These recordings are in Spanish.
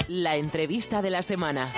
La entrevista de la semana.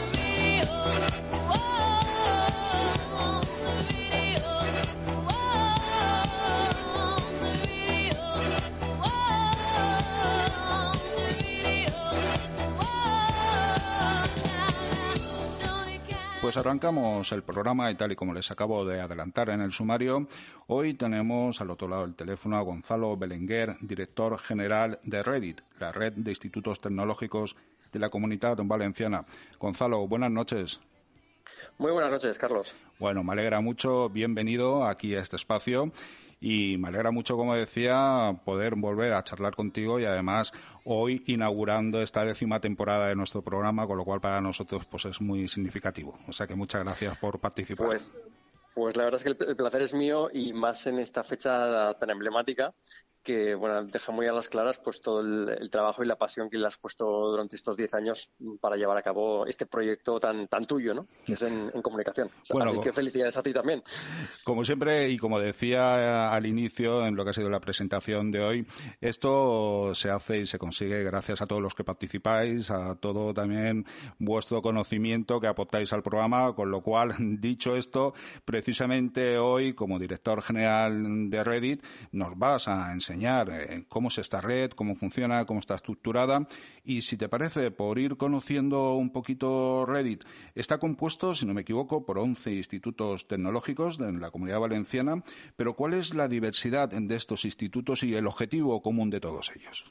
Pues arrancamos el programa y tal y como les acabo de adelantar en el sumario, hoy tenemos al otro lado del teléfono a Gonzalo Belenguer, director general de Reddit, la red de institutos tecnológicos de la Comunidad Valenciana. Gonzalo, buenas noches. Muy buenas noches, Carlos. Bueno, me alegra mucho, bienvenido aquí a este espacio. Y me alegra mucho, como decía, poder volver a charlar contigo y además hoy inaugurando esta 10ª temporada de nuestro programa, con lo cual para nosotros pues es muy significativo. O sea que muchas gracias por participar. Pues la verdad es que el placer es mío y más en esta fecha tan emblemática que bueno, deja muy a las claras pues todo el trabajo y la pasión que le has puesto durante estos 10 años para llevar a cabo este proyecto tan tuyo, ¿no? Que es en comunicación. O sea, bueno, así que felicidades a ti también. Como siempre, y como decía al inicio, en lo que ha sido la presentación de hoy, esto se hace y se consigue gracias a todos los que participáis, a todo también vuestro conocimiento que aportáis al programa, con lo cual, dicho esto, precisamente hoy, como director general de Reddit, nos vas a enseñar cómo es esta red, cómo funciona, cómo está estructurada y, si te parece, por ir conociendo un poquito Reddit, está compuesto, si no me equivoco, por 11 institutos tecnológicos en la Comunidad Valenciana, pero ¿cuál es la diversidad de estos institutos y el objetivo común de todos ellos?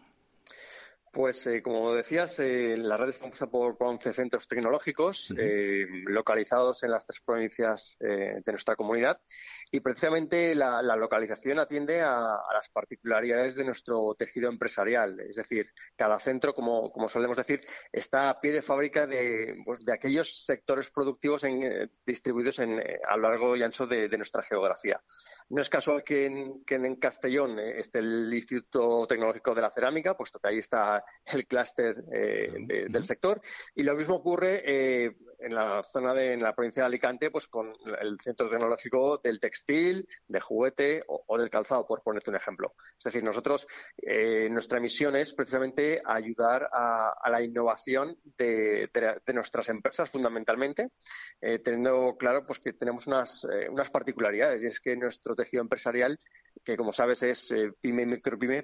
Pues, como decías, la red está compuesta por 11 centros tecnológicos localizados en las 3 provincias de nuestra comunidad y precisamente la localización atiende a las particularidades de nuestro tejido empresarial. Es decir, cada centro, como solemos decir, está a pie de fábrica de aquellos sectores productivos distribuidos a lo largo y ancho de nuestra geografía. No es casual que en Castellón esté el Instituto Tecnológico de la Cerámica, puesto que ahí está el clúster del sector, y lo mismo ocurre en la provincia de Alicante, pues con el centro tecnológico del textil, del juguete o del calzado, por ponerte un ejemplo. Es decir, nosotros, nuestra misión es precisamente ayudar a la innovación de nuestras empresas, fundamentalmente, teniendo claro pues que tenemos unas particularidades, y es que nuestro tejido empresarial, que como sabes es pyme y micropyme,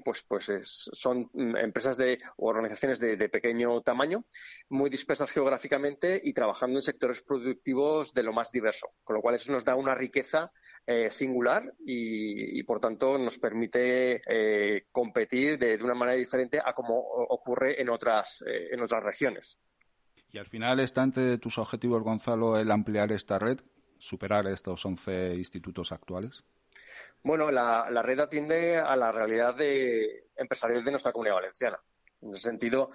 son empresas o organizaciones de pequeño tamaño, muy dispersas geográficamente y trabajando en sectores productivos de lo más diverso, con lo cual eso nos da una riqueza singular y por tanto nos permite competir de una manera diferente a como ocurre en otras regiones. Y al final está entre tus objetivos, Gonzalo, el ampliar esta red, superar estos 11 institutos actuales. Bueno, la red atiende a la realidad empresarial de nuestra Comunidad Valenciana. En ese sentido,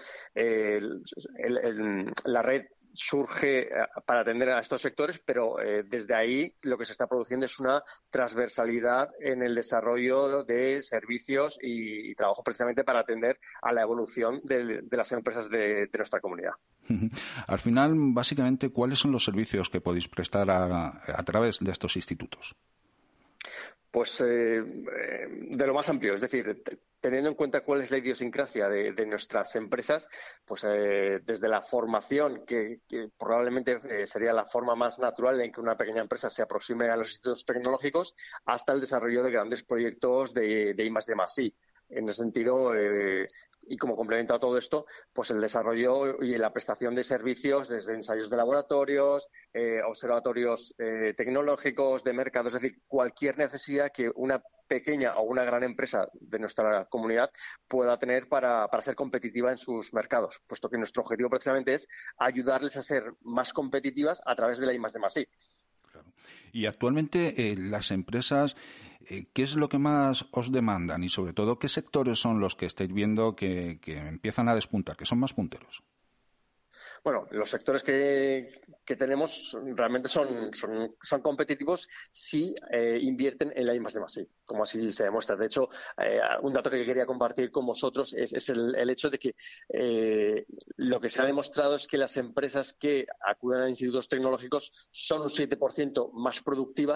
la red surge para atender a estos sectores, pero desde ahí lo que se está produciendo es una transversalidad en el desarrollo de servicios y trabajo precisamente para atender a la evolución de las empresas de nuestra comunidad. Al final, básicamente, ¿cuáles son los servicios que podéis prestar a través de estos institutos? Pues de lo más amplio, es decir, teniendo en cuenta cuál es la idiosincrasia de nuestras empresas, pues desde la formación, que probablemente sería la forma más natural en que una pequeña empresa se aproxime a los institutos tecnológicos, hasta el desarrollo de grandes proyectos de I+D+I. En ese sentido, y como complemento a todo esto, pues el desarrollo y la prestación de servicios desde ensayos de laboratorios, observatorios tecnológicos, de mercado, es decir, cualquier necesidad que una pequeña o una gran empresa de nuestra comunidad pueda tener para ser competitiva en sus mercados, puesto que nuestro objetivo precisamente es ayudarles a ser más competitivas a través de la I+D+I. Claro. Y actualmente las empresas, ¿qué es lo que más os demandan? Y sobre todo, ¿qué sectores son los que estáis viendo que empiezan a despuntar, que son más punteros? Bueno, los sectores que tenemos realmente son competitivos si invierten en la I+D+I, como así se demuestra. De hecho, un dato que quería compartir con vosotros es el hecho de que lo que se ha demostrado es que las empresas que acuden a institutos tecnológicos son un 7% más productivas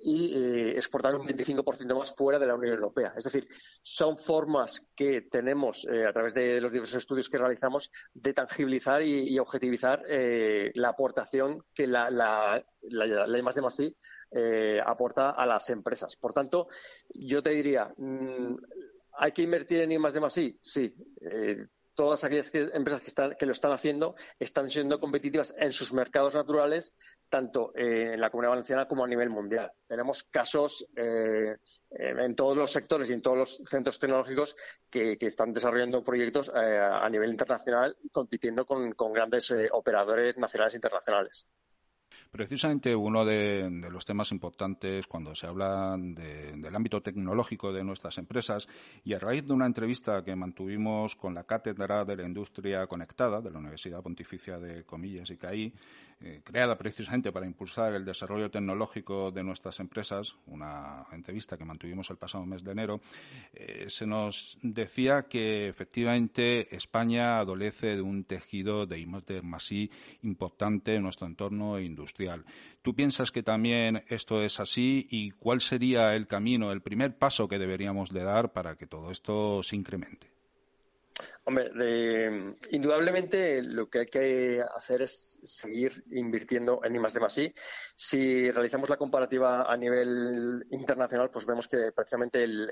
y exportar un 25% más fuera de la Unión Europea. Es decir, son formas que tenemos a través de los diversos estudios que realizamos de tangibilizar y objetivizar la aportación que la I+D+I aporta a las empresas. Por tanto, yo te diría, ¿hay que invertir en I+D+I? Sí. Todas aquellas empresas que lo están haciendo están siendo competitivas en sus mercados naturales, tanto en la Comunidad Valenciana como a nivel mundial. Tenemos casos en todos los sectores y en todos los centros tecnológicos que están desarrollando proyectos a nivel internacional, compitiendo con grandes operadores nacionales e internacionales. Precisamente uno de los temas importantes cuando se habla del ámbito tecnológico de nuestras empresas, y a raíz de una entrevista que mantuvimos con la Cátedra de la Industria Conectada de la Universidad Pontificia de Comillas y CAI, creada precisamente para impulsar el desarrollo tecnológico de nuestras empresas, una entrevista que mantuvimos el pasado mes de enero, se nos decía que efectivamente España adolece de un tejido de I+D+I importante en nuestro entorno industrial. ¿Tú piensas que también esto es así y cuál sería el camino, el primer paso que deberíamos de dar para que todo esto se incremente? Hombre, indudablemente lo que hay que hacer es seguir invirtiendo en I+D+I. Si realizamos la comparativa a nivel internacional, pues vemos que precisamente el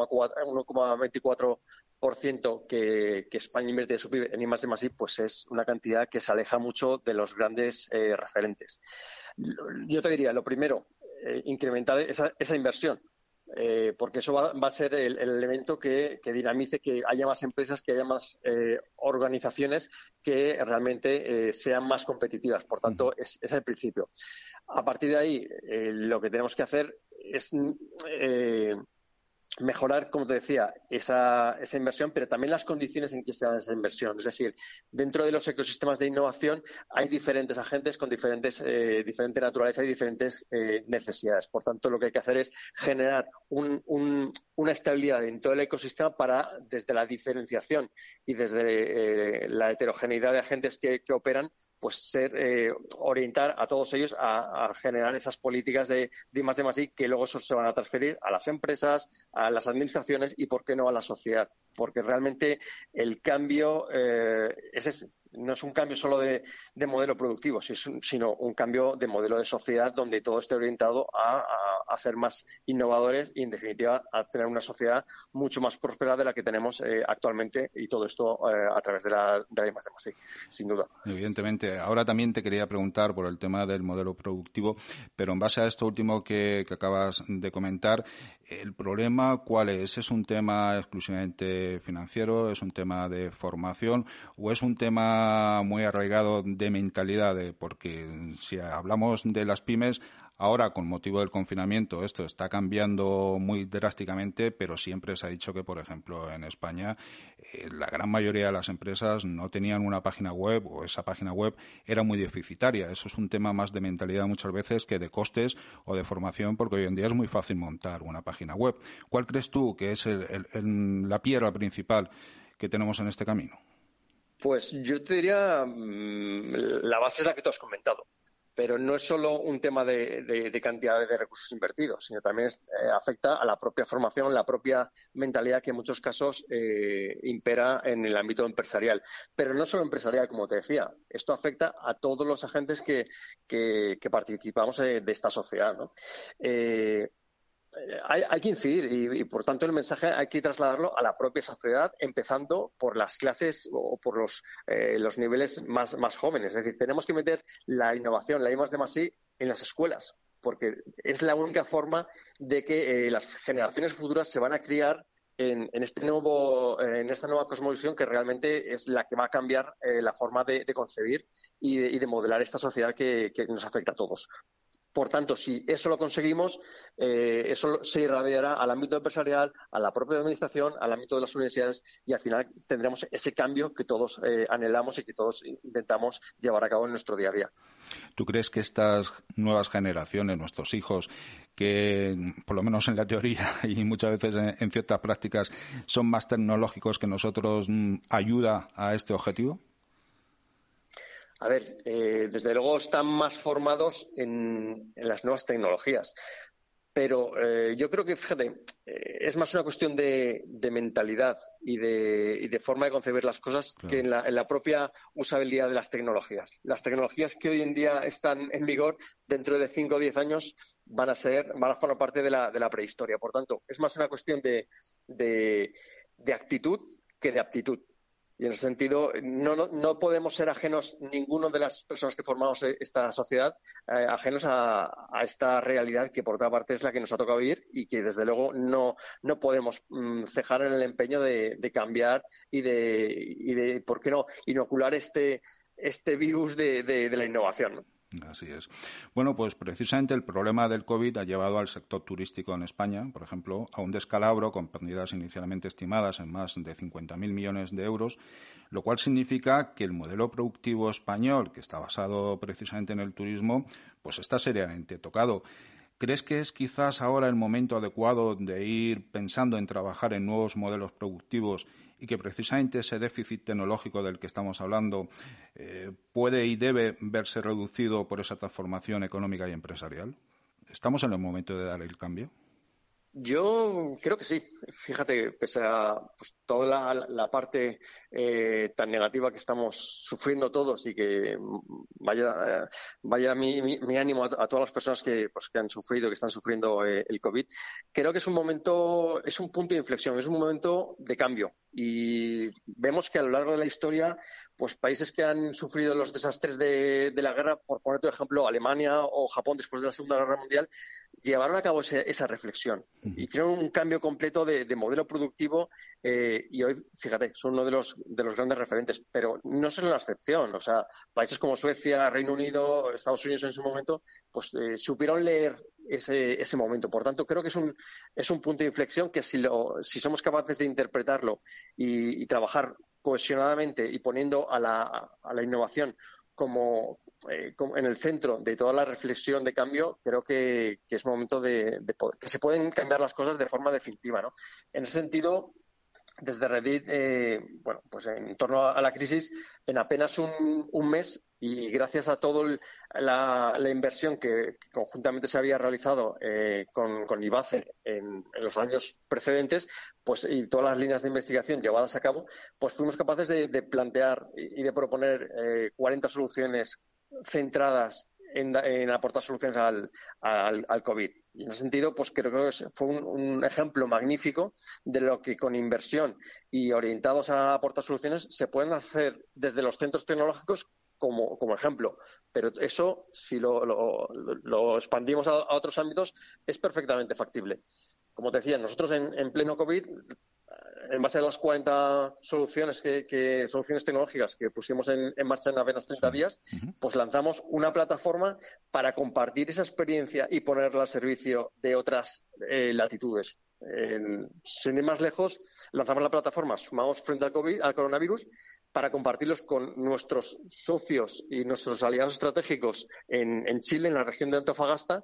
1,24% que España invierte de su PIB en I+D+I, pues es una cantidad que se aleja mucho de los grandes referentes. Yo te diría, lo primero, incrementar esa inversión. Porque eso va a ser el elemento que dinamice que haya más empresas, que haya más organizaciones que realmente sean más competitivas. Por tanto, es el principio. A partir de ahí, lo que tenemos que hacer es mejorar, como te decía, esa inversión, pero también las condiciones en que se da esa inversión. Es decir, dentro de los ecosistemas de innovación hay diferentes agentes con diferente naturaleza y diferentes necesidades. Por tanto, lo que hay que hacer es generar una estabilidad en todo el ecosistema para, desde la diferenciación y desde la heterogeneidad de agentes que operan, pues orientar a todos ellos a generar esas políticas de I+D+I que luego se van a transferir a las empresas, a las administraciones y, ¿por qué no, a la sociedad? Porque realmente el cambio no es un cambio solo de modelo productivo, sino un cambio de modelo de sociedad donde todo esté orientado a ser más innovadores y, en definitiva, a tener una sociedad mucho más próspera de la que tenemos actualmente, y todo esto a través de la I+D+I, sin duda. Evidentemente. Ahora también te quería preguntar por el tema del modelo productivo, pero en base a esto último que acabas de comentar, ¿el problema cuál es? ¿Es un tema exclusivamente financiero? ¿Es un tema de formación? ¿O es un tema muy arraigado de mentalidad? Porque si hablamos de las pymes, ahora, con motivo del confinamiento, esto está cambiando muy drásticamente, pero siempre se ha dicho que, por ejemplo, en España, la gran mayoría de las empresas no tenían una página web, o esa página web era muy deficitaria. Eso es un tema más de mentalidad muchas veces que de costes o de formación, porque hoy en día es muy fácil montar una página web. ¿Cuál crees tú que es la piedra principal que tenemos en este camino? Pues yo te diría, la base es la que tú has comentado. Pero no es solo un tema de cantidad de recursos invertidos, sino también afecta a la propia formación, la propia mentalidad que en muchos casos impera en el ámbito empresarial. Pero no solo empresarial, como te decía, esto afecta a todos los agentes que participamos de esta sociedad, ¿no? Hay que incidir y, por tanto, el mensaje hay que trasladarlo a la propia sociedad, empezando por las clases o por los niveles más jóvenes. Es decir, tenemos que meter la innovación, la I+D+I, en las escuelas, porque es la única forma de que las generaciones futuras se van a criar en esta nueva cosmovisión, que realmente es la que va a cambiar la forma de concebir y de modelar esta sociedad que nos afecta a todos. Por tanto, si eso lo conseguimos, eso se irradiará al ámbito empresarial, a la propia administración, al ámbito de las universidades, y al final tendremos ese cambio que todos anhelamos y que todos intentamos llevar a cabo en nuestro día a día. ¿Tú crees que estas nuevas generaciones, nuestros hijos, que por lo menos en la teoría y muchas veces en ciertas prácticas son más tecnológicos que nosotros, ayuda a este objetivo? A ver, desde luego están más formados en las nuevas tecnologías, Pero yo creo que, fíjate, es más una cuestión de mentalidad y de forma de concebir las cosas que en la propia usabilidad de las tecnologías. Las tecnologías que hoy en día están en vigor, dentro de 5 o 10 años, van a formar parte de la prehistoria. Por tanto, es más una cuestión de actitud que de aptitud. Y en ese sentido, no podemos ser ajenos, ninguno de las personas que formamos esta sociedad, ajenos a esta realidad que, por otra parte, es la que nos ha tocado vivir y que, desde luego, no podemos cejar en el empeño de cambiar y de, ¿por qué no?, inocular este virus de la innovación, ¿no? Así es. Bueno, pues precisamente el problema del COVID ha llevado al sector turístico en España, por ejemplo, a un descalabro con pérdidas inicialmente estimadas en más de 50.000 millones de euros, lo cual significa que el modelo productivo español, que está basado precisamente en el turismo, pues está seriamente tocado. ¿Crees que es quizás ahora el momento adecuado de ir pensando en trabajar en nuevos modelos productivos y que precisamente ese déficit tecnológico del que estamos hablando puede y debe verse reducido por esa transformación económica y empresarial? ¿Estamos en el momento de dar el cambio? Yo creo que sí. Fíjate, pese a toda la parte tan negativa que estamos sufriendo todos, y que vaya mi ánimo a todas las personas que han sufrido, que están sufriendo el COVID, creo que es un momento, es un punto de inflexión, es un momento de cambio. Y vemos que a lo largo de la historia, pues países que han sufrido los desastres de la guerra, por poner tu ejemplo, Alemania o Japón después de la Segunda Guerra Mundial, llevaron a cabo esa reflexión. Hicieron un cambio completo de modelo productivo y hoy, fíjate, son uno de los grandes referentes, pero no son la excepción. O sea, países como Suecia, Reino Unido, Estados Unidos en su momento, pues supieron leer ese momento. Por tanto, creo que es un punto de inflexión que si somos capaces de interpretarlo y trabajar cohesionadamente y poniendo a la innovación como en el centro de toda la reflexión de cambio, creo que es momento que se pueden cambiar las cosas de forma definitiva, ¿no? En ese sentido, desde Reddit, pues en torno a la crisis, en apenas un mes, y gracias a toda la inversión que conjuntamente se había realizado con IBACE en los años precedentes, pues, y todas las líneas de investigación llevadas a cabo, pues fuimos capaces de plantear y de proponer 40 soluciones centradas en aportar soluciones al COVID. Y en ese sentido, pues creo que fue un ejemplo magnífico de lo que, con inversión y orientados a aportar soluciones, se pueden hacer desde los centros tecnológicos como ejemplo. Pero eso, si lo expandimos a otros ámbitos, es perfectamente factible. Como te decía, nosotros en pleno COVID, en base a las 40 soluciones soluciones tecnológicas que pusimos en marcha en apenas 30 días, pues lanzamos una plataforma para compartir esa experiencia y ponerla al servicio de otras latitudes. Sin ir más lejos, lanzamos la plataforma Sumamos frente al coronavirus para compartirlos con nuestros socios y nuestros aliados estratégicos en Chile, en la región de Antofagasta,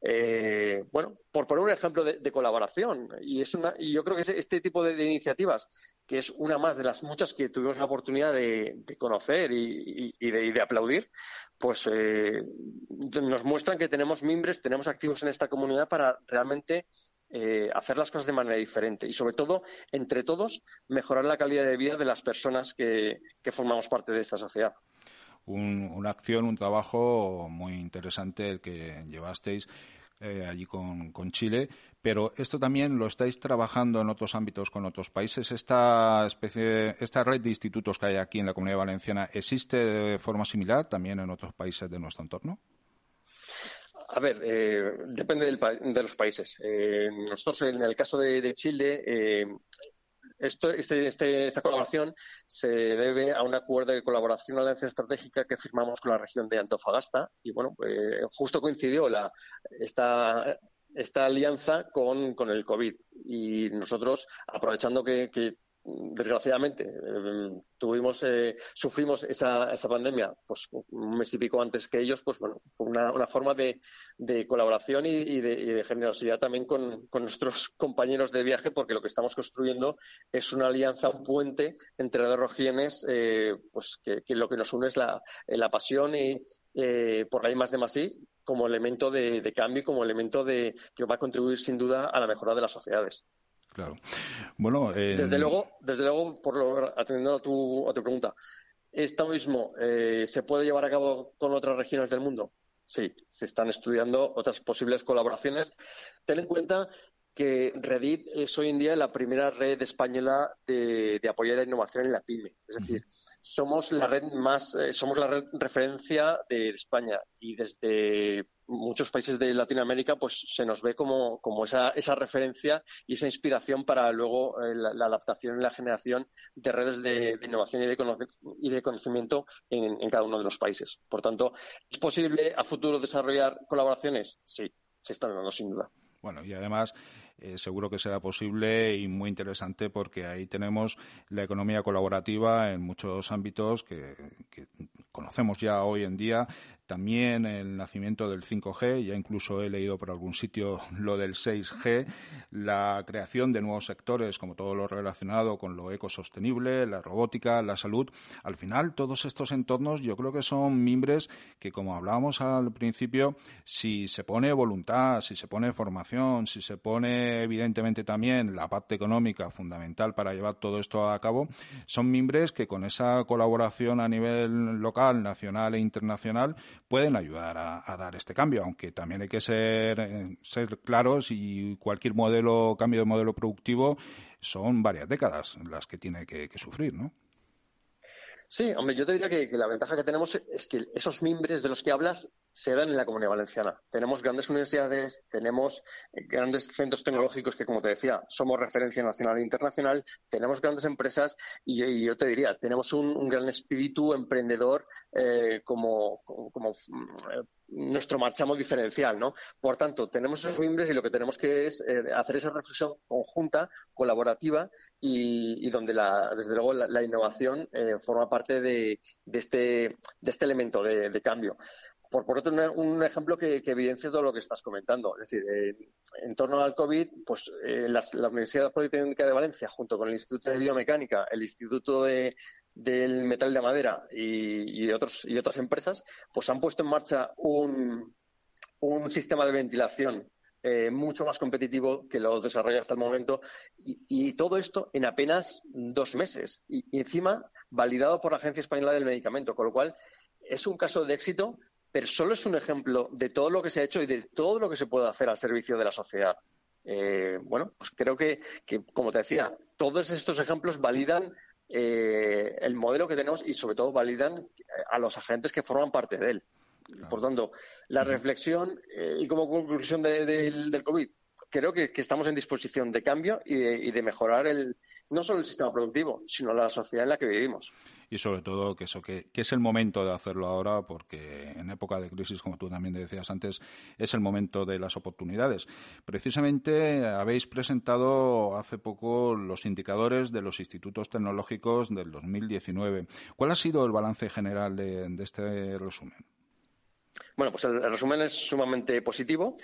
por poner un ejemplo de colaboración. Y yo creo que este tipo de iniciativas, que es una más de las muchas que tuvimos la oportunidad de conocer y de aplaudir, pues nos muestran que tenemos mimbres, tenemos activos en esta comunidad para realmente hacer las cosas de manera diferente y, sobre todo, entre todos, mejorar la calidad de vida de las personas que formamos parte de esta sociedad. Una acción, un trabajo muy interesante el que llevasteis allí con Chile, pero esto también lo estáis trabajando en otros ámbitos con otros países. Esta red de institutos que hay aquí en la Comunidad Valenciana, ¿existe de forma similar también en otros países de nuestro entorno? A ver, depende de los países. Nosotros, en el caso de Chile, esta colaboración se debe a un acuerdo de colaboración, una alianza estratégica que firmamos con la región de Antofagasta, y justo coincidió esta alianza con el COVID, y nosotros, aprovechando que desgraciadamente sufrimos esa pandemia pues un mes y pico antes que ellos, pues bueno, una forma de colaboración y de generosidad también con nuestros compañeros de viaje, porque lo que estamos construyendo es una alianza, un puente entre dos regiones, pues que lo que nos une es la pasión por la I+D+I, como elemento de cambio y como elemento que va a contribuir sin duda a la mejora de las sociedades. Claro. Bueno, desde luego, atendiendo a tu pregunta, ¿esto mismo se puede llevar a cabo con otras regiones del mundo? Sí, se están estudiando otras posibles colaboraciones. Ten en cuenta que Reddit es hoy en día la primera red española de apoyo a la innovación en la PYME. Es decir, somos la red referencia de España, y desde muchos países de Latinoamérica pues se nos ve como esa referencia y esa inspiración para luego la adaptación y la generación de redes de innovación y de conocimiento en cada uno de los países. Por tanto, ¿es posible a futuro desarrollar colaboraciones? Sí, se están dando sin duda. Bueno, y además seguro que será posible y muy interesante, porque ahí tenemos la economía colaborativa en muchos ámbitos que conocemos ya hoy en día. También el nacimiento del 5G, ya incluso he leído por algún sitio lo del 6G, la creación de nuevos sectores como todo lo relacionado con lo ecosostenible, la robótica, la salud. Al final, todos estos entornos yo creo que son mimbres que, como hablábamos al principio, si se pone voluntad, si se pone formación, si se pone evidentemente también la parte económica fundamental para llevar todo esto a cabo, son mimbres que con esa colaboración a nivel local, nacional e internacional pueden ayudar a dar este cambio, aunque también hay que ser claros, y cualquier cambio de modelo productivo son varias décadas las que tiene que sufrir, ¿no? Sí, hombre, yo te diría que la ventaja que tenemos es que esos mimbres de los que hablas se dan en la Comunidad Valenciana. Tenemos grandes universidades, tenemos grandes centros tecnológicos que, como te decía, somos referencia nacional e internacional, tenemos grandes empresas y yo te diría, tenemos un gran espíritu emprendedor como nuestro marchamo diferencial, ¿no? Por tanto, tenemos esos mimbres y lo que tenemos que es hacer esa reflexión conjunta, colaborativa y donde desde luego la innovación forma parte de este elemento de cambio. Por otro, un ejemplo que evidencia todo lo que estás comentando. Es decir, en torno al COVID, pues la Universidad Politécnica de Valencia, junto con el Instituto de Biomecánica, el Instituto del Metal de Madera y otras empresas, pues han puesto en marcha un sistema de ventilación mucho más competitivo que lo desarrolla hasta el momento, y todo esto en apenas 2 meses y encima validado por la Agencia Española del Medicamento, con lo cual es un caso de éxito, pero solo es un ejemplo de todo lo que se ha hecho y de todo lo que se puede hacer al servicio de la sociedad. Bueno, pues creo que, como te decía, todos estos ejemplos validan el modelo que tenemos y sobre todo validan a los agentes que forman parte de él. Claro. Por tanto, la reflexión y como conclusión del COVID, creo que estamos en disposición de cambio y de mejorar no solo el sistema productivo, sino la sociedad en la que vivimos. Y sobre todo que es el momento de hacerlo ahora, porque en época de crisis, como tú también decías antes, es el momento de las oportunidades. Precisamente habéis presentado hace poco los indicadores de los institutos tecnológicos del 2019. ¿Cuál ha sido el balance general de este resumen? Bueno, pues el resumen es sumamente positivo.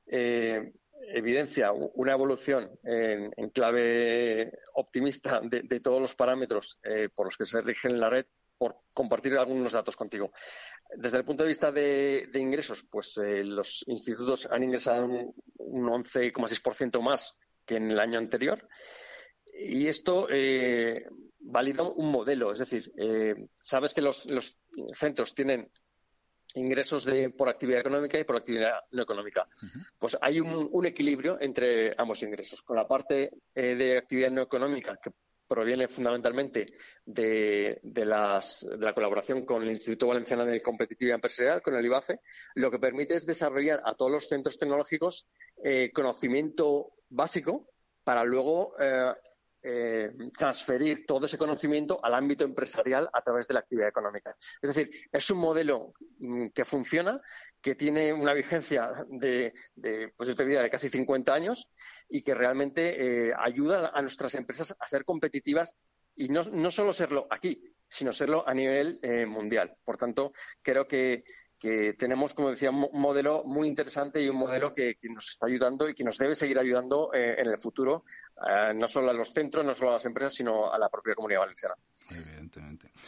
Evidencia una evolución en clave optimista de todos los parámetros por los que se rigen en la red, por compartir algunos datos contigo. Desde el punto de vista de ingresos, pues los institutos han ingresado un 11,6% más que en el año anterior. Y esto valida un modelo. Es decir, sabes que los centros tienen ingresos por actividad económica y por actividad no económica. Pues hay un equilibrio entre ambos ingresos. Con la parte de actividad no económica, que proviene fundamentalmente de la colaboración con el Instituto Valenciano de Competitividad Empresarial, con el IVACE, lo que permite es desarrollar a todos los centros tecnológicos conocimiento básico para luego transferir todo ese conocimiento al ámbito empresarial a través de la actividad económica. Es decir, es un modelo que funciona, que tiene una vigencia pues yo te diría, de casi 50 años y que realmente ayuda a nuestras empresas a ser competitivas y no solo serlo aquí, sino serlo a nivel mundial. Por tanto, creo que tenemos, como decía, un modelo muy interesante y un modelo que nos está ayudando y que nos debe seguir ayudando en el futuro, no solo a los centros, no solo a las empresas, sino a la propia Comunidad Valenciana. Evidentemente.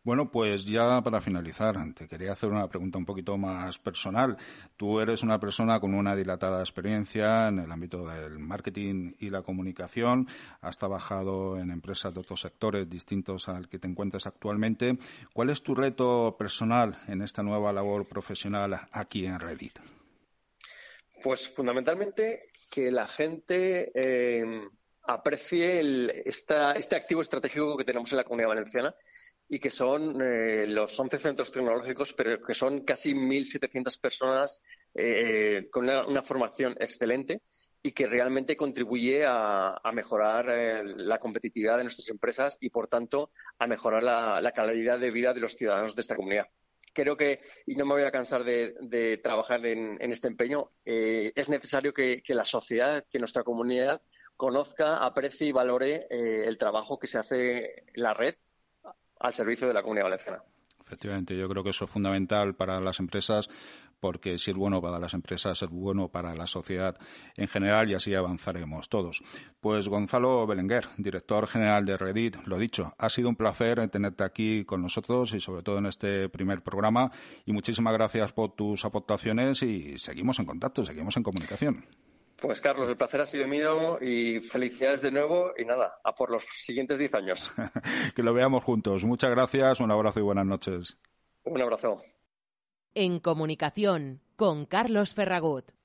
Bueno, pues ya para finalizar, te quería hacer una pregunta un poquito más personal. Tú eres una persona con una dilatada experiencia en el ámbito del marketing y la comunicación. Has trabajado en empresas de otros sectores distintos al que te encuentras actualmente. ¿Cuál es tu reto personal en esta nueva labor profesional aquí en Reddit? Pues fundamentalmente que la gente aprecie este activo estratégico que tenemos en la Comunidad Valenciana y que son los 11 centros tecnológicos, pero que son casi 1.700 personas con una formación excelente y que realmente contribuye a mejorar la competitividad de nuestras empresas y, por tanto, a mejorar la calidad de vida de los ciudadanos de esta comunidad. Creo que, y no me voy a cansar de trabajar en este empeño, es necesario que la sociedad, que nuestra comunidad conozca, aprecie y valore el trabajo que se hace en la red al servicio de la Comunidad Valenciana. Efectivamente, yo creo que eso es fundamental para las empresas, porque si es bueno para las empresas, es bueno para la sociedad en general y así avanzaremos todos. Pues Gonzalo Belenguer, director general de Reddit, lo dicho, ha sido un placer tenerte aquí con nosotros y sobre todo en este primer programa y muchísimas gracias por tus aportaciones y seguimos en contacto, seguimos en comunicación. Pues Carlos, el placer ha sido mío y felicidades de nuevo y nada, a por los siguientes 10 años. Que lo veamos juntos. Muchas gracias, un abrazo y buenas noches. Un abrazo. En comunicación con Carlos Ferragut.